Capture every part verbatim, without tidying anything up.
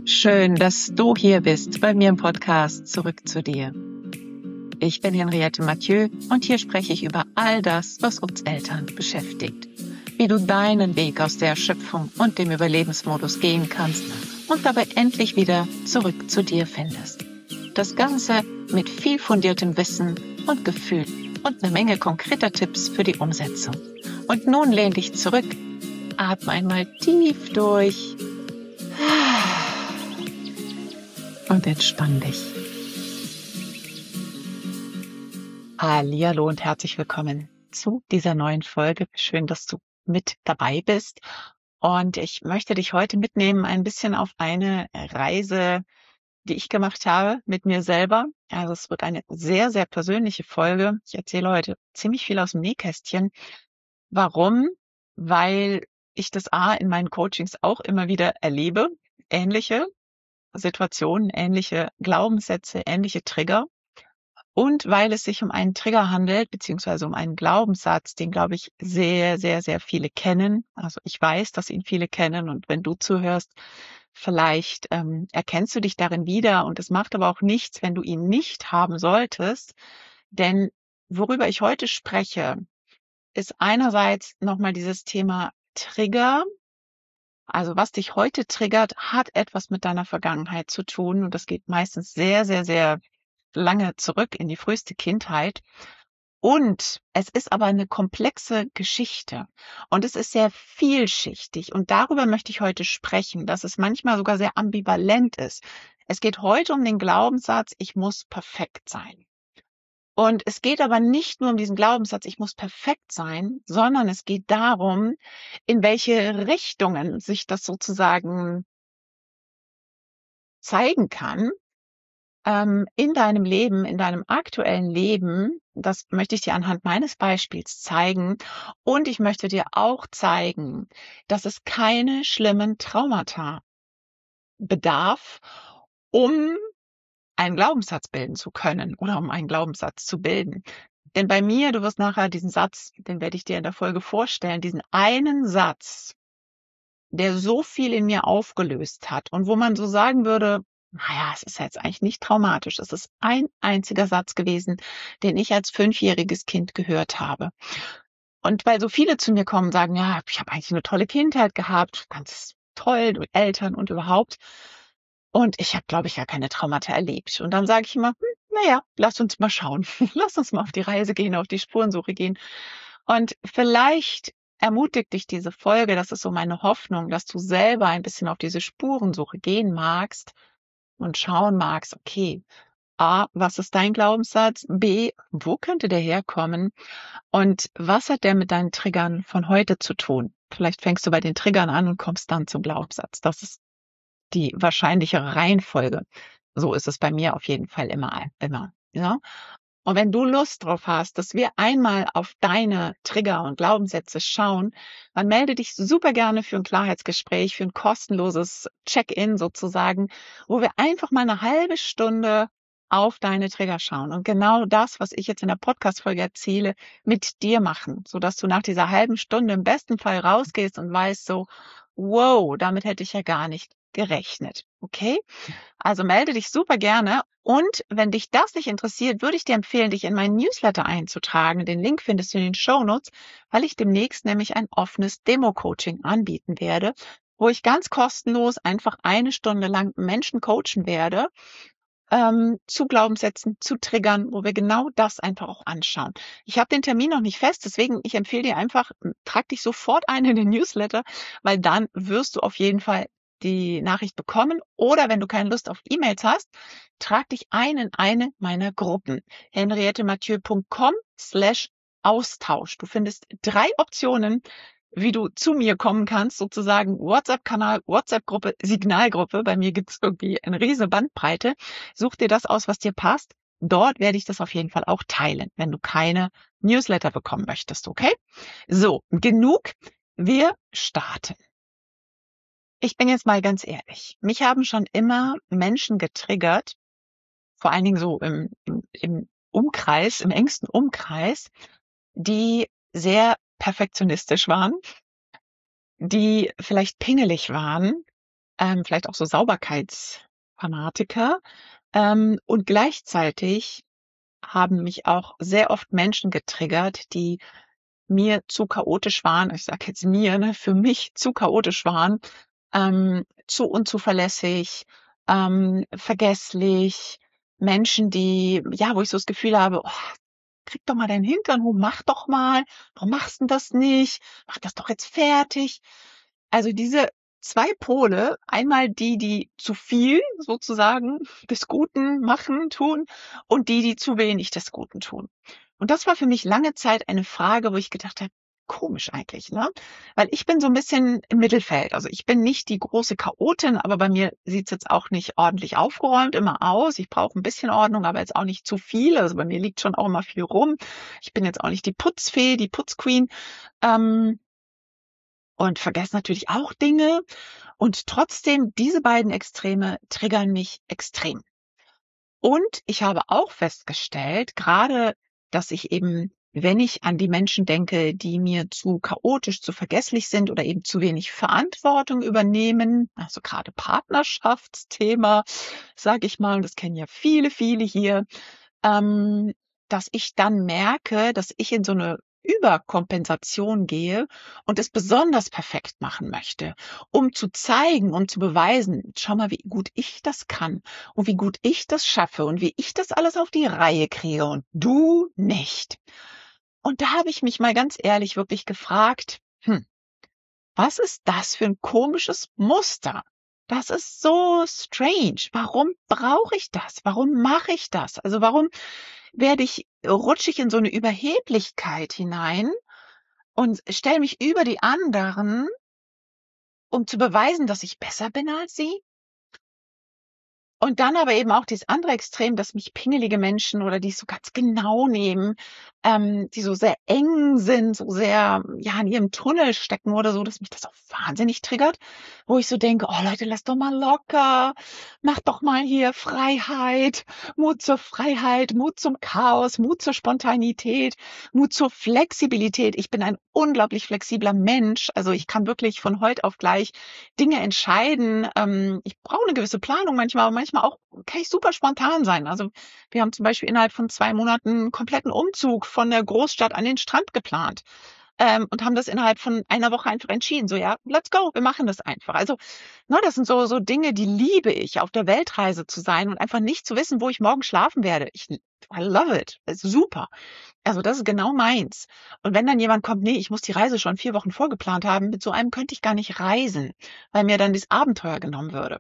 Schön, dass du hier bist bei mir im Podcast Zurück zu dir. Ich bin Henriette Mathieu und hier spreche ich über all das, was uns Eltern beschäftigt. Wie du deinen Weg aus der Erschöpfung und dem Überlebensmodus gehen kannst und dabei endlich wieder zurück zu dir findest. Das Ganze mit viel fundiertem Wissen und Gefühl und eine Menge konkreter Tipps für die Umsetzung. Und nun lehn dich zurück, atme einmal tief durch und entspann dich. Hallihallo und herzlich willkommen zu dieser neuen Folge. Schön, dass du mit dabei bist. Und ich möchte dich heute mitnehmen ein bisschen auf eine Reise, die ich gemacht habe mit mir selber. Also es wird eine sehr, sehr persönliche Folge. Ich erzähle heute ziemlich viel aus dem Nähkästchen. Warum? Weil ich das A in meinen Coachings auch immer wieder erlebe. Ähnliche Situationen, ähnliche Glaubenssätze, ähnliche Trigger. Und weil es sich um einen Trigger handelt, beziehungsweise um einen Glaubenssatz, den, glaube ich, sehr, sehr, sehr viele kennen. Also ich weiß, dass ihn viele kennen. Und wenn du zuhörst, vielleicht ähm, erkennst du dich darin wieder. Und es macht aber auch nichts, wenn du ihn nicht haben solltest. Denn worüber ich heute spreche, ist einerseits nochmal dieses Thema Trigger. Also was dich heute triggert, hat etwas mit deiner Vergangenheit zu tun. Und das geht meistens sehr, sehr, sehr lange zurück in die früheste Kindheit. Und es ist aber eine komplexe Geschichte. Und es ist sehr vielschichtig. Und darüber möchte ich heute sprechen, dass es manchmal sogar sehr ambivalent ist. Es geht heute um den Glaubenssatz, ich muss perfekt sein. Und es geht aber nicht nur um diesen Glaubenssatz, ich muss perfekt sein, sondern es geht darum, in welche Richtungen sich das sozusagen zeigen kann, ähm, in deinem Leben, in deinem aktuellen Leben. Das möchte ich dir anhand meines Beispiels zeigen. Und ich möchte dir auch zeigen, dass es keine schlimmen Traumata bedarf, um einen Glaubenssatz bilden zu können oder um einen Glaubenssatz zu bilden. Denn bei mir, du wirst nachher diesen Satz, den werde ich dir in der Folge vorstellen, diesen einen Satz, der so viel in mir aufgelöst hat und wo man so sagen würde, naja, es ist jetzt eigentlich nicht traumatisch. Es ist ein einziger Satz gewesen, den ich als fünfjähriges Kind gehört habe. Und weil so viele zu mir kommen und sagen, ja, ich habe eigentlich eine tolle Kindheit gehabt, ganz toll, durch Eltern und überhaupt. Und ich habe, glaube ich, ja keine Traumata erlebt. Und dann sage ich immer, hm, naja, lass uns mal schauen. Lass uns mal auf die Reise gehen, auf die Spurensuche gehen. Und vielleicht ermutigt dich diese Folge, das ist so meine Hoffnung, dass du selber ein bisschen auf diese Spurensuche gehen magst und schauen magst, okay, A, was ist dein Glaubenssatz? B, wo könnte der herkommen? Und was hat der mit deinen Triggern von heute zu tun? Vielleicht fängst du bei den Triggern an und kommst dann zum Glaubenssatz. Das ist die wahrscheinlichere Reihenfolge. So ist es bei mir auf jeden Fall immer, immer, ja. Und wenn du Lust drauf hast, dass wir einmal auf deine Trigger und Glaubenssätze schauen, dann melde dich super gerne für ein Klarheitsgespräch, für ein kostenloses Check-in sozusagen, wo wir einfach mal eine halbe Stunde auf deine Trigger schauen und genau das, was ich jetzt in der Podcast-Folge erzähle, mit dir machen, sodass du nach dieser halben Stunde im besten Fall rausgehst und weißt so, wow, damit hätte ich ja gar nicht gerechnet. Okay? Also melde dich super gerne. Und wenn dich das nicht interessiert, würde ich dir empfehlen, dich in meinen Newsletter einzutragen. Den Link findest du in den Shownotes, weil ich demnächst nämlich ein offenes Demo-Coaching anbieten werde, wo ich ganz kostenlos einfach eine Stunde lang Menschen coachen werde, ähm, zu Glaubenssätzen, zu Triggern, wo wir genau das einfach auch anschauen. Ich habe den Termin noch nicht fest, deswegen ich empfehle dir einfach, trag dich sofort ein in den Newsletter, weil dann wirst du auf jeden Fall die Nachricht bekommen. Oder wenn du keine Lust auf E-Mails hast, trag dich ein in eine meiner Gruppen. henriettemathieu.com slash Austausch. Du findest drei Optionen, wie du zu mir kommen kannst, sozusagen WhatsApp-Kanal, WhatsApp-Gruppe, Signalgruppe. Bei mir gibt's irgendwie eine riesige Bandbreite. Such dir das aus, was dir passt. Dort werde ich das auf jeden Fall auch teilen, wenn du keine Newsletter bekommen möchtest, okay? So, genug. Wir starten. Ich bin jetzt mal ganz ehrlich. Mich haben schon immer Menschen getriggert, vor allen Dingen so im, im, im Umkreis, im engsten Umkreis, die sehr perfektionistisch waren, die vielleicht pingelig waren, ähm, vielleicht auch so Sauberkeitsfanatiker. Ähm, und gleichzeitig haben mich auch sehr oft Menschen getriggert, die mir zu chaotisch waren. Ich sage jetzt mir, ne, für mich zu chaotisch waren, ähm, zu unzuverlässig, ähm, vergesslich. Menschen, die, ja, wo ich so das Gefühl habe, oh, krieg doch mal deinen Hintern hoch, mach doch mal. Warum machst du das nicht? Mach das doch jetzt fertig. Also diese zwei Pole, einmal die, die zu viel sozusagen des Guten machen, tun und die, die zu wenig des Guten tun. Und das war für mich lange Zeit eine Frage, wo ich gedacht habe, komisch eigentlich, ne? Weil ich bin so ein bisschen im Mittelfeld. Also ich bin nicht die große Chaotin, aber bei mir sieht's jetzt auch nicht ordentlich aufgeräumt immer aus. Ich brauche ein bisschen Ordnung, aber jetzt auch nicht zu viel. Also bei mir liegt schon auch immer viel rum. Ich bin jetzt auch nicht die Putzfee, die Putzqueen. Ähm, und vergesse natürlich auch Dinge. Und trotzdem, diese beiden Extreme triggern mich extrem. Und ich habe auch festgestellt, gerade, dass ich eben, wenn ich an die Menschen denke, die mir zu chaotisch, zu vergesslich sind oder eben zu wenig Verantwortung übernehmen, also gerade Partnerschaftsthema, sage ich mal, und das kennen ja viele, viele hier, ähm, dass ich dann merke, dass ich in so eine Überkompensation gehe und es besonders perfekt machen möchte, um zu zeigen, um zu beweisen, schau mal, wie gut ich das kann und wie gut ich das schaffe und wie ich das alles auf die Reihe kriege und du nicht. Und da habe ich mich mal ganz ehrlich wirklich gefragt, hm, was ist das für ein komisches Muster? Das ist so strange. Warum brauche ich das? Warum mache ich das? Also warum werde ich, rutsche ich in so eine Überheblichkeit hinein und stelle mich über die anderen, um zu beweisen, dass ich besser bin als sie? Und dann aber eben auch dieses andere Extrem, dass mich pingelige Menschen oder die es so ganz genau nehmen, ähm, die so sehr eng sind, so sehr, ja, in ihrem Tunnel stecken oder so, dass mich das auch wahnsinnig triggert, wo ich so denke, oh Leute, lasst doch mal locker, macht doch mal hier Freiheit, Mut zur Freiheit, Mut zum Chaos, Mut zur Spontanität, Mut zur Flexibilität. Ich bin ein unglaublich flexibler Mensch, also ich kann wirklich von heute auf gleich Dinge entscheiden. Ähm, ich brauche eine gewisse Planung manchmal, aber manchmal auch kann ich super spontan sein. Also wir haben zum Beispiel innerhalb von zwei Monaten einen kompletten Umzug von der Großstadt an den Strand geplant. Ähm, und haben das innerhalb von einer Woche einfach entschieden. So, ja, let's go, wir machen das einfach. Also, ne, das sind so, so Dinge, die liebe ich, auf der Weltreise zu sein und einfach nicht zu wissen, wo ich morgen schlafen werde. Ich, I love it. Das ist super. Also, das ist genau meins. Und wenn dann jemand kommt, nee, ich muss die Reise schon vier Wochen vorgeplant haben, mit so einem könnte ich gar nicht reisen, weil mir dann das Abenteuer genommen würde.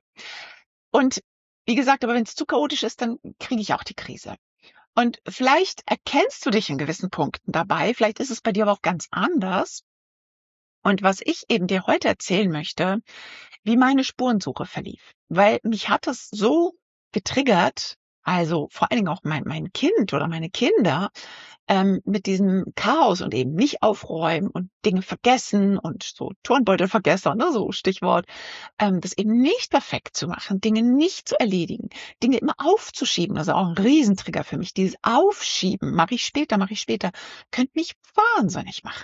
Und wie gesagt, aber wenn es zu chaotisch ist, dann kriege ich auch die Krise. Und vielleicht erkennst du dich in gewissen Punkten dabei, vielleicht ist es bei dir aber auch ganz anders. Und was ich eben dir heute erzählen möchte, wie meine Spurensuche verlief, weil mich hat es so getriggert, also vor allen Dingen auch mein, mein Kind oder meine Kinder, ähm, mit diesem Chaos und eben nicht aufräumen und Dinge vergessen und so Turnbeutel vergessen, ne, so Stichwort, ähm, das eben nicht perfekt zu machen, Dinge nicht zu erledigen, Dinge immer aufzuschieben, das ist auch ein Riesentrigger für mich. Dieses Aufschieben, mache ich später, mache ich später, könnte mich wahnsinnig machen.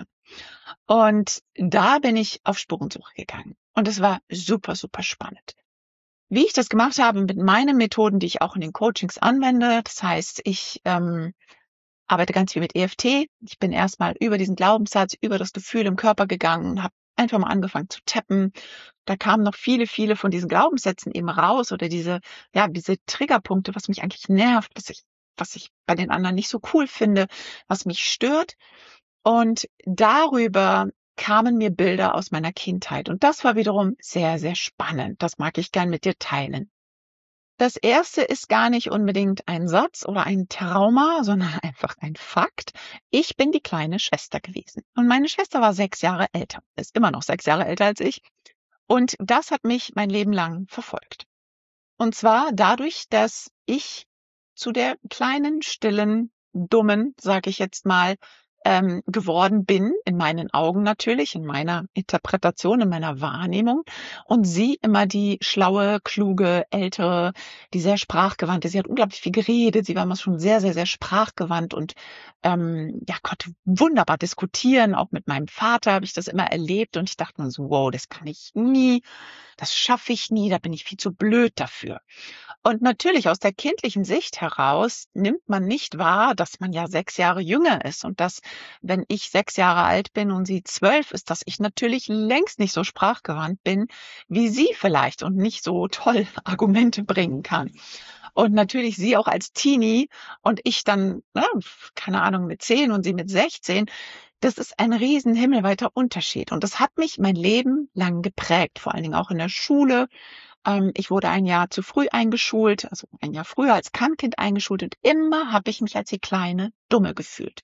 Und da bin ich auf Spurensuche gegangen. Und es war super, super spannend. Wie ich das gemacht habe mit meinen Methoden, die ich auch in den Coachings anwende, das heißt, ich ähm, arbeite ganz viel mit E F T. Ich bin erstmal über diesen Glaubenssatz, über das Gefühl im Körper gegangen und habe einfach mal angefangen zu tappen. Da kamen noch viele, viele von diesen Glaubenssätzen eben raus oder diese, ja, diese Triggerpunkte, was mich eigentlich nervt, was ich, was ich bei den anderen nicht so cool finde, was mich stört. Und darüber kamen mir Bilder aus meiner Kindheit. Und das war wiederum sehr, sehr spannend. Das mag ich gern mit dir teilen. Das erste ist gar nicht unbedingt ein Satz oder ein Trauma, sondern einfach ein Fakt. Ich bin die kleine Schwester gewesen. Und meine Schwester war sechs Jahre älter, ist immer noch sechs Jahre älter als ich. Und das hat mich mein Leben lang verfolgt. Und zwar dadurch, dass ich zu der kleinen, stillen, dummen, sag ich jetzt mal, ähm, geworden bin, in meinen Augen natürlich, in meiner Interpretation, in meiner Wahrnehmung. Und sie immer die schlaue, kluge, ältere, die sehr sprachgewandte. Sie hat unglaublich viel geredet. Sie war immer schon sehr, sehr, sehr sprachgewandt und ähm, ja, konnte wunderbar diskutieren. Auch mit meinem Vater habe ich das immer erlebt. Und ich dachte mir so, wow, das kann ich nie, das schaffe ich nie, da bin ich viel zu blöd dafür. Und natürlich aus der kindlichen Sicht heraus nimmt man nicht wahr, dass man ja sechs Jahre jünger ist und dass, wenn ich sechs Jahre alt bin und sie zwölf ist, dass ich natürlich längst nicht so sprachgewandt bin wie sie vielleicht und nicht so toll Argumente bringen kann. Und natürlich sie auch als Teenie und ich dann, ne, keine Ahnung, mit zehn und sie mit sechzehn. Das ist ein riesen himmelweiter Unterschied. Und das hat mich mein Leben lang geprägt, vor allen Dingen auch in der Schule. Ähm, ich wurde ein Jahr zu früh eingeschult, also ein Jahr früher als Kannkind eingeschult und immer habe ich mich als die kleine Dumme gefühlt.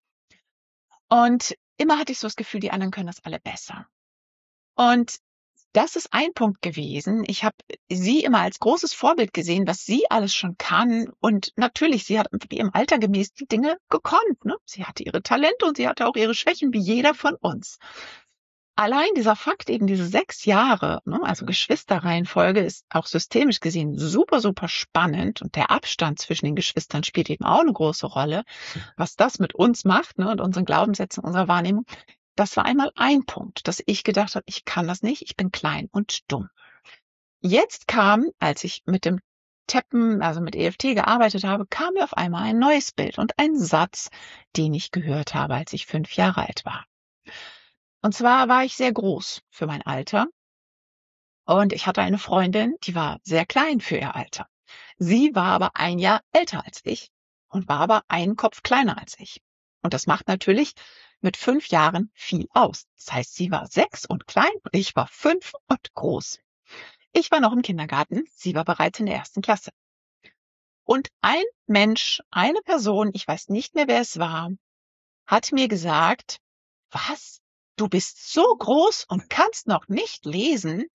Und immer hatte ich so das Gefühl, die anderen können das alle besser. Und das ist ein Punkt gewesen. Ich habe sie immer als großes Vorbild gesehen, was sie alles schon kann. Und natürlich, sie hat ihrem Alter gemäß die Dinge gekonnt. Ne? Sie hatte ihre Talente und sie hatte auch ihre Schwächen, wie jeder von uns. Allein dieser Fakt, eben diese sechs Jahre, ne, also Geschwisterreihenfolge, ist auch systemisch gesehen super, super spannend. Und der Abstand zwischen den Geschwistern spielt eben auch eine große Rolle. Was das mit uns macht, ne, und unseren Glaubenssätzen, unserer Wahrnehmung, das war einmal ein Punkt, dass ich gedacht habe, ich kann das nicht, ich bin klein und dumm. Jetzt kam, als ich mit dem Tappen, also mit E F T gearbeitet habe, kam mir auf einmal ein neues Bild und ein Satz, den ich gehört habe, als ich fünf Jahre alt war. Und zwar war ich sehr groß für mein Alter und ich hatte eine Freundin, die war sehr klein für ihr Alter. Sie war aber ein Jahr älter als ich und war aber einen Kopf kleiner als ich. Und das macht natürlich mit fünf Jahren viel aus. Das heißt, sie war sechs und klein und ich war fünf und groß. Ich war noch im Kindergarten, sie war bereits in der ersten Klasse. Und ein Mensch, eine Person, ich weiß nicht mehr, wer es war, hat mir gesagt, was? Du bist so groß und kannst noch nicht lesen?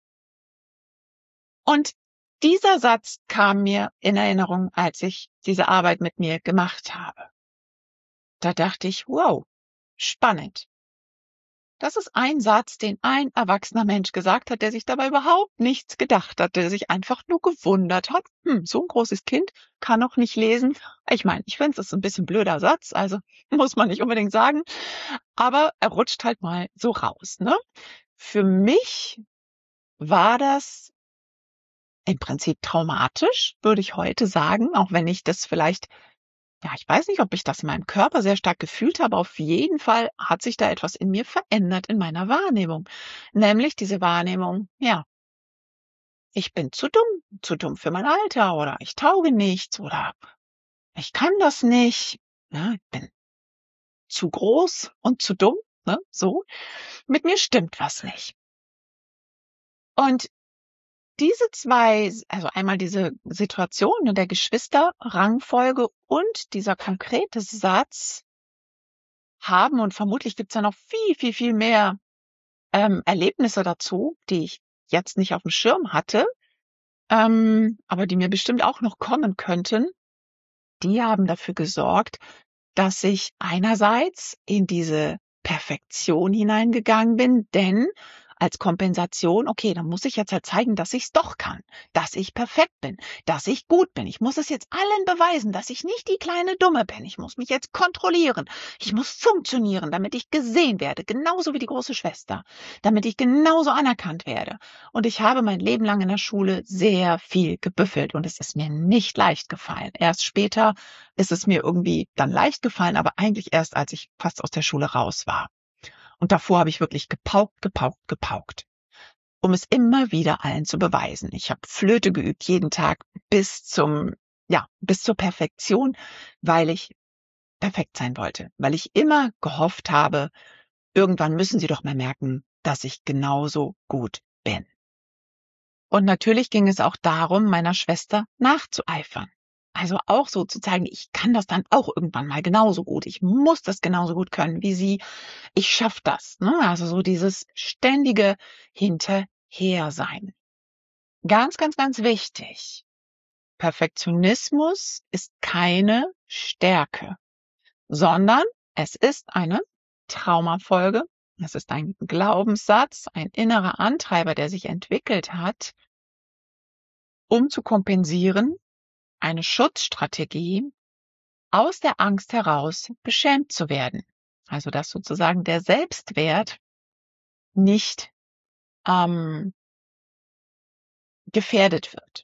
Und dieser Satz kam mir in Erinnerung, als ich diese Arbeit mit mir gemacht habe. Da dachte ich, wow, spannend. Das ist ein Satz, den ein erwachsener Mensch gesagt hat, der sich dabei überhaupt nichts gedacht hat, der sich einfach nur gewundert hat, hm, so ein großes Kind kann noch nicht lesen. Ich meine, ich finde, es ist ein bisschen blöder Satz, also muss man nicht unbedingt sagen, aber er rutscht halt mal so raus, ne? Für mich war das im Prinzip traumatisch, würde ich heute sagen, auch wenn ich das vielleicht, ja, ich weiß nicht, ob ich das in meinem Körper sehr stark gefühlt habe. Auf jeden Fall hat sich da etwas in mir verändert in meiner Wahrnehmung. Nämlich diese Wahrnehmung, ja, ich bin zu dumm, zu dumm für mein Alter oder ich tauge nichts oder ich kann das nicht, ne, ich bin zu groß und zu dumm, ne, so. Mit mir stimmt was nicht. Und diese zwei, also einmal diese Situation der Geschwisterrangfolge und dieser konkrete Satz haben, und vermutlich gibt's ja noch viel, viel, viel mehr ähm, Erlebnisse dazu, die ich jetzt nicht auf dem Schirm hatte, ähm, aber die mir bestimmt auch noch kommen könnten, die haben dafür gesorgt, dass ich einerseits in diese Perfektion hineingegangen bin, denn als Kompensation, okay, dann muss ich jetzt halt zeigen, dass ich es doch kann, dass ich perfekt bin, dass ich gut bin. Ich muss es jetzt allen beweisen, dass ich nicht die kleine Dumme bin. Ich muss mich jetzt kontrollieren. Ich muss funktionieren, damit ich gesehen werde, genauso wie die große Schwester, damit ich genauso anerkannt werde. Und ich habe mein Leben lang in der Schule sehr viel gebüffelt und es ist mir nicht leicht gefallen. Erst später ist es mir irgendwie dann leicht gefallen, aber eigentlich erst, als ich fast aus der Schule raus war. Und davor habe ich wirklich gepaukt, gepaukt, gepaukt, um es immer wieder allen zu beweisen. Ich habe Flöte geübt, jeden Tag bis zum, ja, bis zur Perfektion, weil ich perfekt sein wollte, weil ich immer gehofft habe, irgendwann müssen sie doch mal merken, dass ich genauso gut bin. Und natürlich ging es auch darum, meiner Schwester nachzueifern. Also auch so zu zeigen, ich kann das dann auch irgendwann mal genauso gut. Ich muss das genauso gut können wie sie. Ich schaff das. Ne? Also so dieses ständige Hinterhersein. Ganz, ganz, ganz wichtig. Perfektionismus ist keine Stärke, sondern Es ist eine Traumafolge, es ist ein Glaubenssatz, ein innerer Antreiber, der sich entwickelt hat, um zu kompensieren, eine Schutzstrategie, aus der Angst heraus beschämt zu werden. Also dass sozusagen der Selbstwert nicht ähm, gefährdet wird.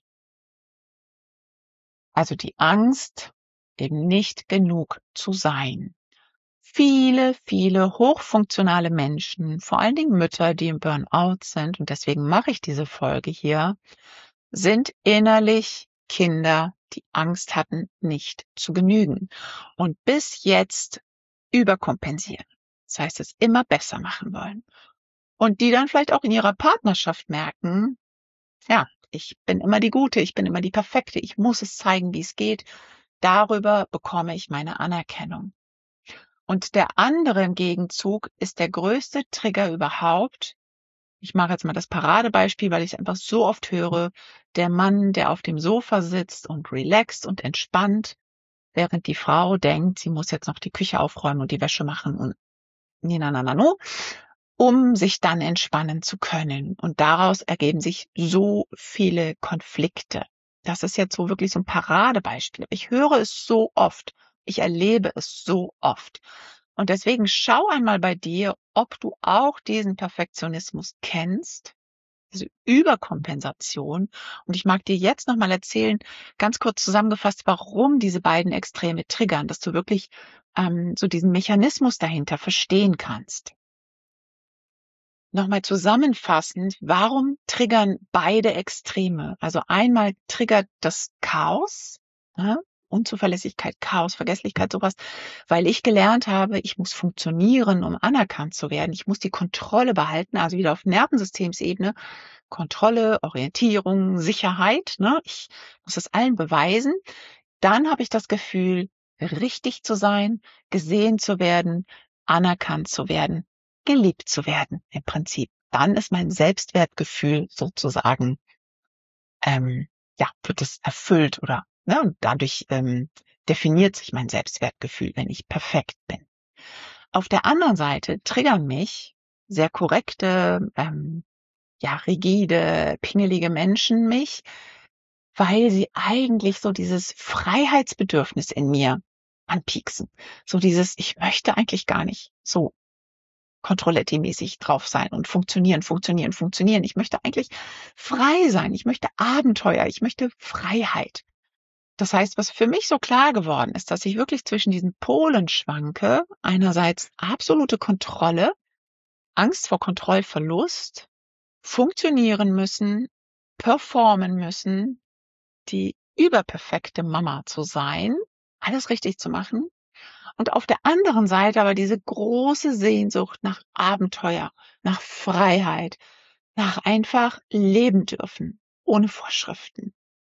Also die Angst, eben nicht genug zu sein. Viele, viele hochfunktionale Menschen, vor allen Dingen Mütter, die im Burnout sind, und deswegen mache ich diese Folge hier, sind innerlich Kinder, die Angst hatten, nicht zu genügen und bis jetzt überkompensieren. Das heißt, es immer besser machen wollen. Und die dann vielleicht auch in ihrer Partnerschaft merken, ja, ich bin immer die Gute, ich bin immer die Perfekte, ich muss es zeigen, wie es geht. Darüber bekomme ich meine Anerkennung. Und der andere im Gegenzug ist der größte Trigger überhaupt. Ich mache jetzt mal das Paradebeispiel, weil ich es einfach so oft höre. Der Mann, der auf dem Sofa sitzt und relaxt und entspannt, während die Frau denkt, sie muss jetzt noch die Küche aufräumen und die Wäsche machen und na, na, na, no, um sich dann entspannen zu können. Und daraus ergeben sich so viele Konflikte. Das ist jetzt so wirklich so ein Paradebeispiel. Ich höre es so oft. Ich erlebe es so oft. Und deswegen schau einmal bei dir, ob du auch diesen Perfektionismus kennst, diese Überkompensation. Und ich mag dir jetzt nochmal erzählen, ganz kurz zusammengefasst, warum diese beiden Extreme triggern, dass du wirklich ähm, so diesen Mechanismus dahinter verstehen kannst. Nochmal zusammenfassend, warum triggern beide Extreme? Also einmal triggert das Chaos, ja, Unzuverlässigkeit, Chaos, Vergesslichkeit, sowas, weil ich gelernt habe, ich muss funktionieren, um anerkannt zu werden. Ich muss die Kontrolle behalten, also wieder auf Nervensystemsebene. Kontrolle, Orientierung, Sicherheit. Ne? Ich muss es allen beweisen. Dann habe ich das Gefühl, richtig zu sein, gesehen zu werden, anerkannt zu werden, geliebt zu werden im Prinzip. Dann ist mein Selbstwertgefühl sozusagen, ähm, ja, wird es erfüllt oder ne, und dadurch ähm, definiert sich mein Selbstwertgefühl, wenn ich perfekt bin. Auf der anderen Seite triggern mich sehr korrekte, ähm, ja, rigide, pingelige Menschen mich, weil sie eigentlich so dieses Freiheitsbedürfnis in mir anpieksen. So dieses, ich möchte eigentlich gar nicht so Controletti-mäßig drauf sein und funktionieren, funktionieren, funktionieren. Ich möchte eigentlich frei sein. Ich möchte Abenteuer. Ich möchte Freiheit. Das heißt, was für mich so klar geworden ist, dass ich wirklich zwischen diesen Polen schwanke. Einerseits absolute Kontrolle, Angst vor Kontrollverlust, funktionieren müssen, performen müssen, die überperfekte Mama zu sein, alles richtig zu machen. Und auf der anderen Seite aber diese große Sehnsucht nach Abenteuer, nach Freiheit, nach einfach leben dürfen, ohne Vorschriften.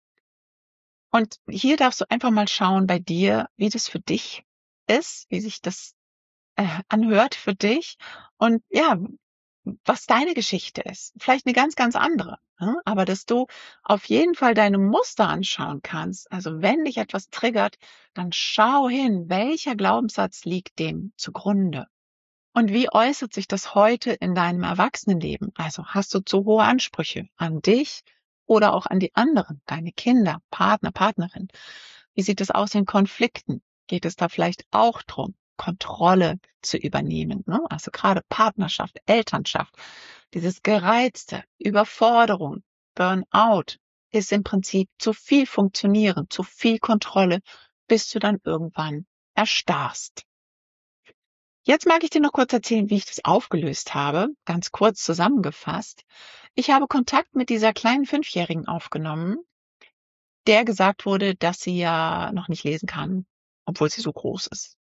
Und hier darfst du einfach mal schauen bei dir, wie das für dich ist, wie sich das äh, anhört für dich und ja, was deine Geschichte ist. Vielleicht eine ganz, ganz andere. Ne? Aber dass du auf jeden Fall deine Muster anschauen kannst. Also wenn dich etwas triggert, dann schau hin, welcher Glaubenssatz liegt dem zugrunde. Und wie äußert sich das heute in deinem Erwachsenenleben? Also hast du zu hohe Ansprüche an dich oder auch an die anderen, deine Kinder, Partner, Partnerin? Wie sieht es aus in Konflikten? Geht es da vielleicht auch drum, Kontrolle zu übernehmen? Ne? Also gerade Partnerschaft, Elternschaft, dieses Gereizte, Überforderung, Burnout ist im Prinzip zu viel Funktionieren, zu viel Kontrolle, bis du dann irgendwann erstarrst. Jetzt mag ich dir noch kurz erzählen, wie ich das aufgelöst habe, ganz kurz zusammengefasst. Ich habe Kontakt mit dieser kleinen Fünfjährigen aufgenommen, der gesagt wurde, dass sie ja noch nicht lesen kann, obwohl sie so groß ist.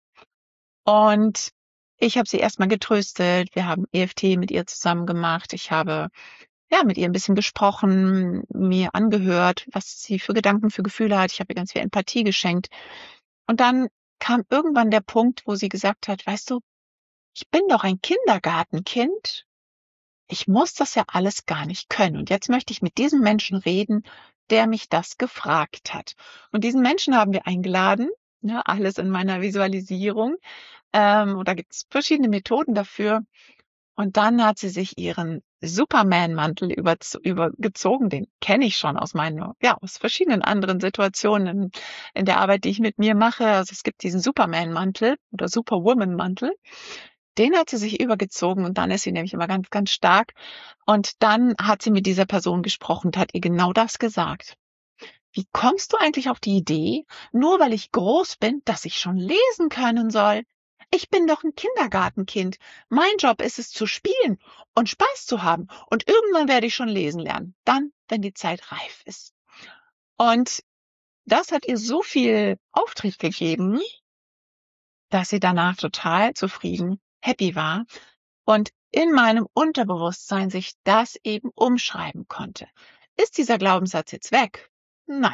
Und ich habe sie erstmal getröstet. Wir haben E F T mit ihr zusammen gemacht. Ich habe ja mit ihr ein bisschen gesprochen, mir angehört, was sie für Gedanken, für Gefühle hat. Ich habe ihr ganz viel Empathie geschenkt. Und dann kam irgendwann der Punkt, wo sie gesagt hat, weißt du, ich bin doch ein Kindergartenkind. Ich muss das ja alles gar nicht können. Und jetzt möchte ich mit diesem Menschen reden, der mich das gefragt hat. Und diesen Menschen haben wir eingeladen, ne, alles in meiner Visualisierung. Ähm, und da gibt es verschiedene Methoden dafür. Und dann hat sie sich ihren Superman-Mantel über, übergezogen. Den kenne ich schon aus meinen, ja, aus verschiedenen anderen Situationen in, in der Arbeit, die ich mit mir mache. Also es gibt diesen Superman-Mantel oder Superwoman-Mantel. Den hat sie sich übergezogen und dann ist sie nämlich immer ganz, ganz stark. Und dann hat sie mit dieser Person gesprochen und hat ihr genau das gesagt. Wie kommst du eigentlich auf die Idee, nur weil ich groß bin, dass ich schon lesen können soll? Ich bin doch ein Kindergartenkind. Mein Job ist es zu spielen und Spaß zu haben. Und irgendwann werde ich schon lesen lernen. Dann, wenn die Zeit reif ist. Und das hat ihr so viel Auftrieb gegeben, dass sie danach total zufrieden, happy war und in meinem Unterbewusstsein sich das eben umschreiben konnte. Ist dieser Glaubenssatz jetzt weg? Nein.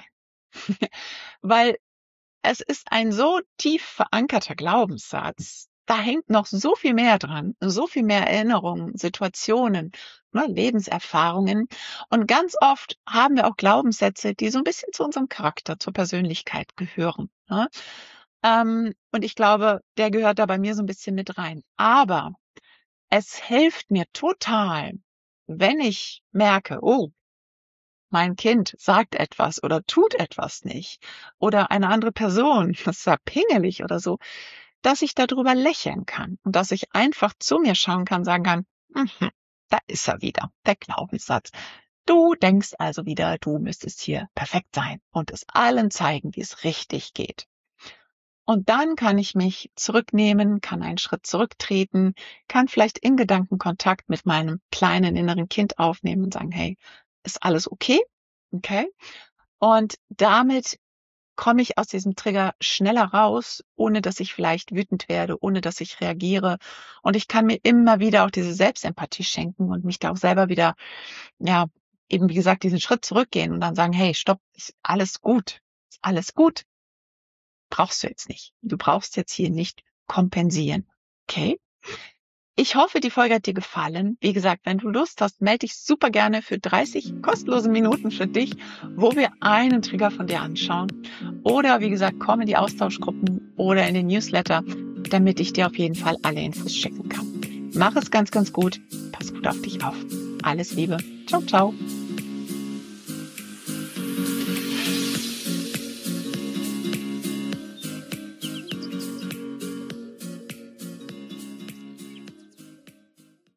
Weil es ist ein so tief verankerter Glaubenssatz. Da hängt noch so viel mehr dran, so viel mehr Erinnerungen, Situationen, ne, Lebenserfahrungen. Und ganz oft haben wir auch Glaubenssätze, die so ein bisschen zu unserem Charakter, zur Persönlichkeit gehören. Ne? Ähm, und ich glaube, der gehört da bei mir so ein bisschen mit rein. Aber es hilft mir total, wenn ich merke, oh, mein Kind sagt etwas oder tut etwas nicht oder eine andere Person ist da pingelig oder so, dass ich darüber lächeln kann und dass ich einfach zu mir schauen kann, sagen kann, mhm, da ist er wieder, der Glaubenssatz. Du denkst also wieder, du müsstest hier perfekt sein und es allen zeigen, wie es richtig geht. Und dann kann ich mich zurücknehmen, kann einen Schritt zurücktreten, kann vielleicht in Gedanken Kontakt mit meinem kleinen inneren Kind aufnehmen und sagen, hey, ist alles okay? Okay? Und damit komme ich aus diesem Trigger schneller raus, ohne dass ich vielleicht wütend werde, ohne dass ich reagiere. Und ich kann mir immer wieder auch diese Selbstempathie schenken und mich da auch selber wieder, ja, eben wie gesagt, diesen Schritt zurückgehen und dann sagen, hey, stopp, ist alles gut, ist alles gut. Brauchst du jetzt nicht. Du brauchst jetzt hier nicht kompensieren. Okay? Ich hoffe, die Folge hat dir gefallen. Wie gesagt, wenn du Lust hast, melde dich super gerne für dreißig kostenlose Minuten für dich, wo wir einen Trigger von dir anschauen. Oder wie gesagt, komm in die Austauschgruppen oder in den Newsletter, damit ich dir auf jeden Fall alle Infos schicken kann. Mach es ganz, ganz gut. Pass gut auf dich auf. Alles Liebe. Ciao, ciao.